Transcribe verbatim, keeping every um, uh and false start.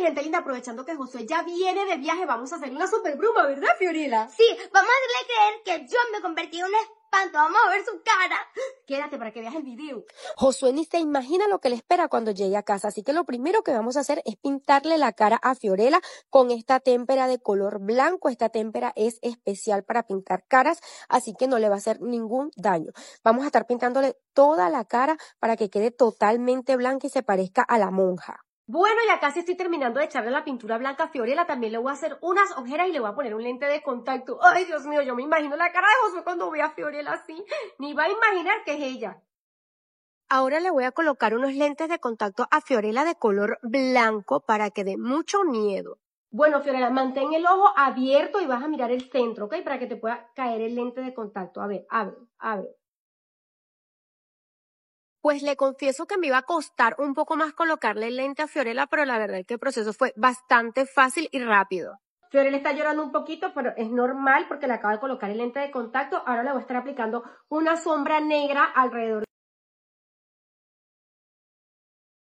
mi gente linda, aprovechando que Josué ya viene de viaje, vamos a hacer una super bruma, ¿verdad, Fiorella? Sí, vamos a hacerle creer que yo me convertí en un espanto. Vamos a ver su cara. Quédate para que veas el video. Josué ni se imagina lo que le espera cuando llegue a casa, así que lo primero que vamos a hacer es pintarle la cara a Fiorella con esta témpera de color blanco. Esta témpera es especial para pintar caras, así que no le va a hacer ningún daño. Vamos a estar pintándole toda la cara para que quede totalmente blanca y se parezca a la monja. Bueno, ya casi estoy terminando de echarle la pintura blanca a Fiorella. También le voy a hacer unas ojeras y le voy a poner un lente de contacto. Ay, Dios mío, yo me imagino la cara de Josué cuando vea a Fiorella así. Ni va a imaginar que es ella. Ahora le voy a colocar unos lentes de contacto a Fiorella de color blanco para que dé mucho miedo. Bueno, Fiorella, mantén el ojo abierto y vas a mirar el centro, ¿ok? Para que te pueda caer el lente de contacto. A ver, abre, abre. Pues le confieso que me iba a costar un poco más colocarle el lente a Fiorella, pero la verdad es que el proceso fue bastante fácil y rápido. Fiorella está llorando un poquito, pero es normal porque le acabo de colocar el lente de contacto. Ahora le voy a estar aplicando una sombra negra alrededor